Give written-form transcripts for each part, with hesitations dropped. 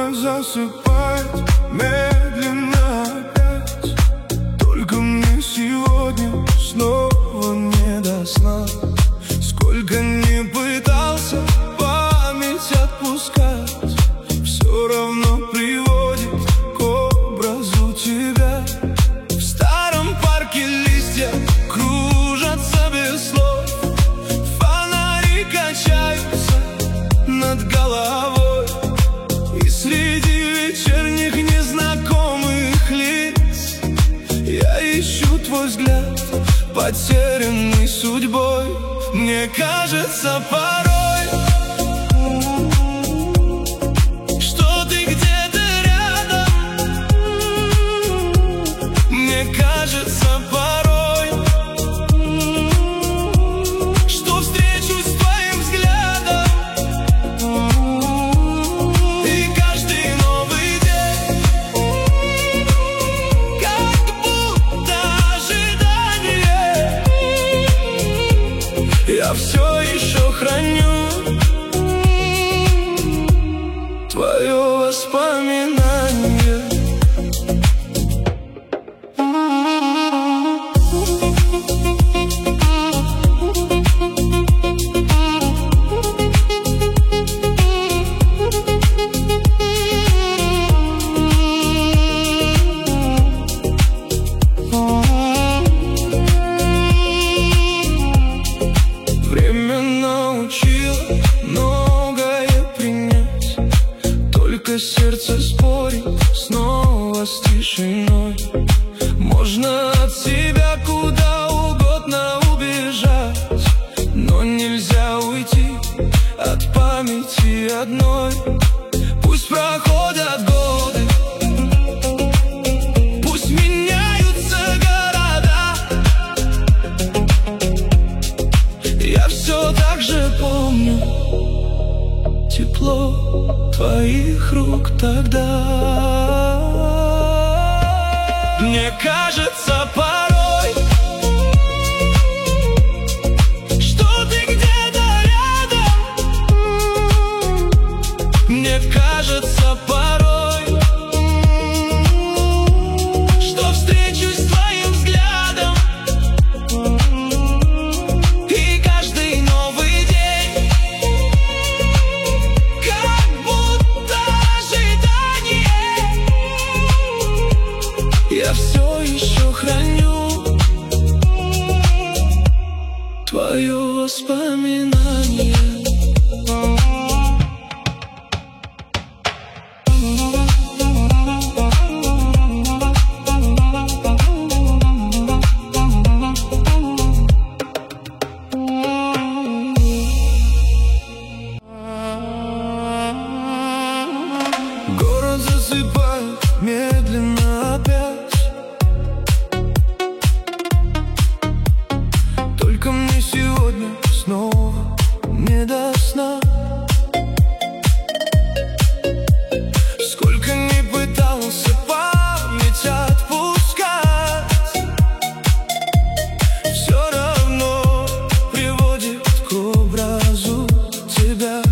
Город засыпает медленно опять. Только мне сегодня снова не до сна. Сколько не пытался память отпускать, все равно приводит к образу тебя. В старом парке листья кружатся без слов, фонари качаются над головой, и среди вечерних незнакомых лиц я ищу твой взгляд, потерянный судьбой. Мне кажется порой, что ты где-то рядом. Мне кажется порой, что встречусь с твоим взглядом. И каждый новый день как будто ожидание. Я все еще храню твое воспоминание. Время научило многое принять, только сердце спорит снова с тишиной. Можно от себя куда угодно убежать, но нельзя уйти от памяти одной. Пусть проходят годы, пусть меняются города, я все так же помню тепло твоих рук тогда. Мне кажется порой, что ты где-то рядом. Мне кажется порой, что встречусь с твоим взглядом. И каждый новый день как будто ожидание. Я все еще храню твое воспоминание. Город засыпает медленно опять. Только мне сегодня снова не до сна. Сколько не пытался память отпускать, все равно приводит к образу тебя.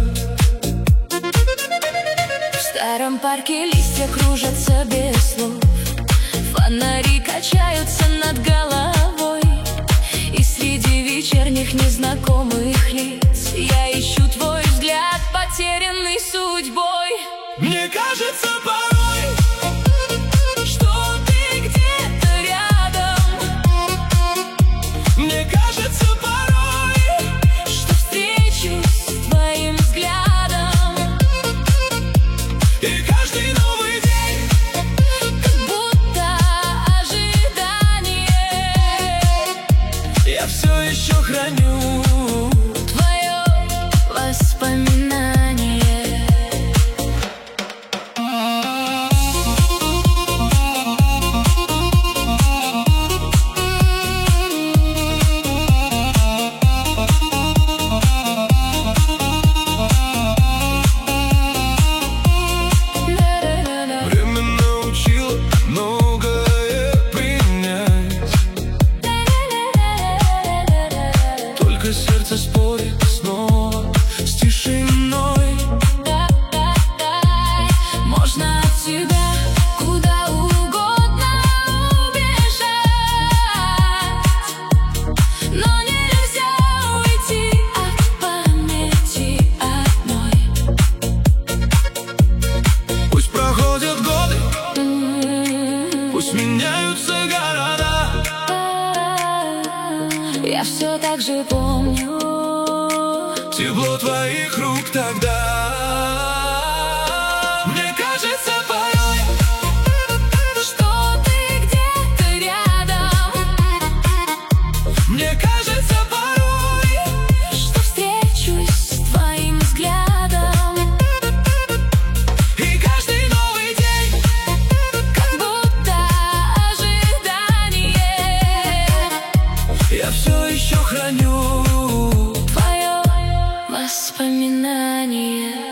В старом парке листья кружатся без слов, фонари качаются над головой, и среди вечерних незнакомых лиц я ищу твой взгляд, потерянный судьбой. Мне кажется порой, Что ты где-то рядом. мне кажется порой, Что встречусь с твоим взглядом. и каждый новый день Как будто ожидание. я все еще храню Твое воспоминание. Время научило многое принять, только сердце спорит снова с тишиной. тепло твоих рук тогда. Мне кажется порой, что ты где-то рядом. мне кажется порой, Что встречусь с твоим взглядом. и каждый новый день Как будто ожидание. я все еще храню Твое воспоминание.